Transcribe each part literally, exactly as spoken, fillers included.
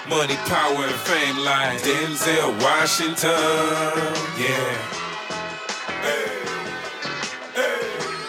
Money, power, and fame like Denzel Washington. Yeah. Hey. Hey.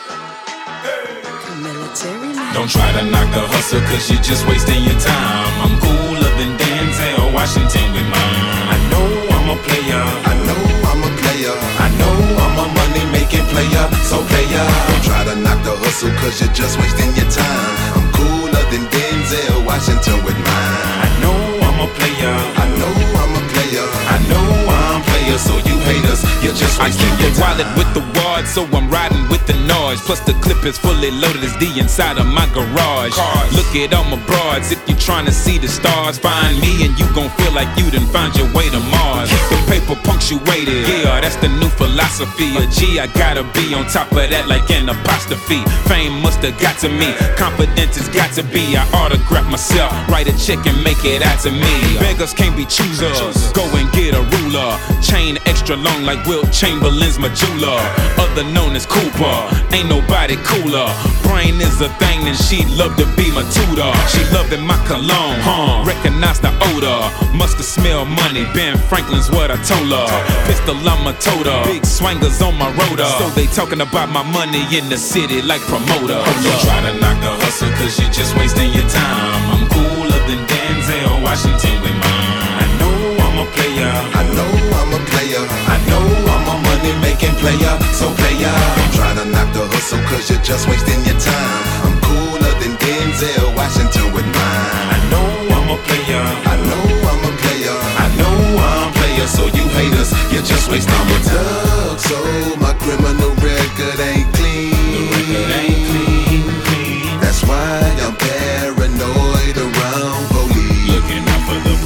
Hey. Military. Don't try to knock the hustle, cause you're just wasting your time. I'm cooler than Denzel Washington with mine. I know I'm a player. I know I'm a player. I know I'm a money-making player. So player, don't try to knock the hustle, cause you're just wasting your time. I'm cooler than Denzel Washington with mine. I know I'm a player. I know I'm a player. I know I'm a player, so you haters, you're just wasting your time. I keep the wallet with the wad, so I'm riding with the noise. Plus the clip is fully loaded as the inside of my garage. Cars. Look at all my broads, if you trying to see the stars, find me and you gon' feel like you done found your way to Mars. Keep the paper punctuated, yeah, that's the new philosophy. A G, I gotta be on top of that like an apostrophe. Fame musta got to me, confidence has got to be. I autograph myself, write a check and make it out to me. Beggars can't be choosers, go and get a ruler. Chain extra long like Wilt Chamberlain's my jeweler. Other known as Cooper, ain't nobody cooler. Brain is a thing and she'd love to be my tutor. She loving my cologne, huh? Recognize the odor. Musta smell money, Ben Franklin's what I told her. Pistol on my toter, big swangers on my rotor. So they talking about my money in the city like promoter. Don't try to knock the hustle, cause you're just wasting your time. I'm cooler than Denzel Washington with mine. I know I'm a player. I know I'm a player. I know I'm a money-making player. So player, don't try to knock the hustle, cause you're just wasting your time. I'm cooler than Denzel Washington with mine. I know I'm a player. I know I'm a player. I know I'm a player, so you haters, you're just wasting your time. Thug, so my criminal record ain't clean. The record ain't clean, clean. That's why I'm paranoid around police. Looking out for the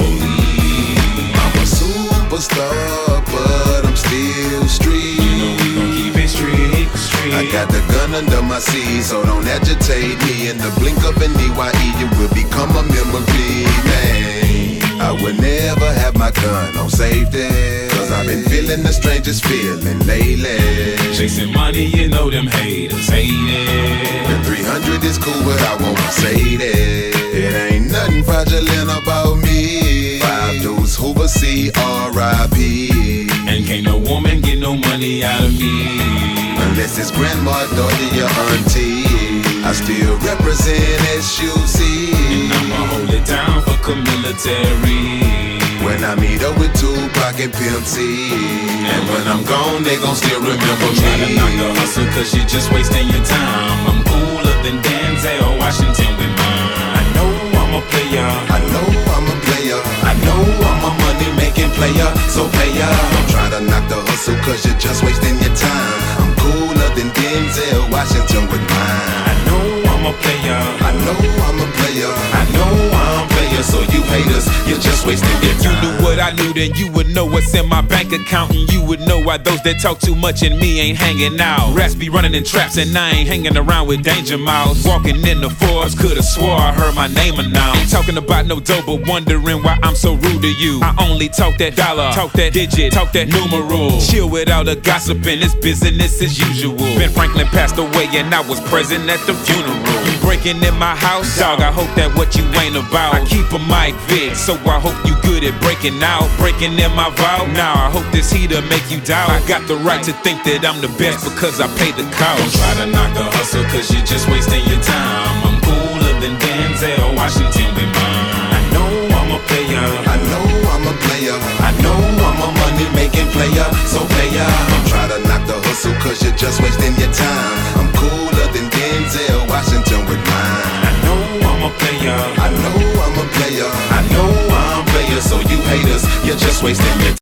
police. I'm a superstar, but I'm still street. You know we gon' keep it street, street. I got the gun under my seat, so don't agitate me. In the blink of an E Y E, you will become a memory, man. I would never have my gun on safety, cause I've been feeling the strangest feeling lately. Chasing money, you know them haters hate it. The three hundred is cool, but I won't say that. It ain't nothing fraudulent about me. Five dudes Hoover C R I P. And can't no woman get no money out of me, unless it's grandma, daughter, your auntie. I still represent S U C, and I'ma hold it down for military. When I meet up with Tupac and Pimp C, and when I'm gone, they gon' still remember me. Try to knock the hustle, cause you're just wasting your time. I'm cooler than Denzel Washington with mine. I know I'm a player. I know I'm a player. I know I'm a money-making player. So player, don't try to knock the hustle, cause you're just wasting your time. I'm cooler than Denzel Washington with mine. I know I'm a player. I know I'm a player. I know I'm a player, so you haters, you're just wasting your time. If you knew what I knew, then you would know what's in my bank account, and you would know why those that talk too much and me ain't hanging out. Rats be running in traps and I ain't hanging around with Danger Mouse. Walking in the forest, could've swore I heard my name announced. Ain't talking about no dough, but wondering why I'm so rude to you. I only talk that dollar, talk that digit, talk that numeral. Chill with all the gossiping, it's business as usual. Ben Franklin passed away and I was present at the funeral. You breaking in my house, dog, I hope that what you ain't about. I keep a mic Vic, so I hope you good at breaking out. Breaking in my vow, now I hope this heater make you doubt. I got the right to think that I'm the best because I paid the cost. Don't try to knock the hustle, cause you're just wasting your time. I'm cooler than Denzel Washington with mine. I know I'm a player. I know I'm a player. I know I'm a money-making player. So player, don't try to knock the hustle, cause you're just wasting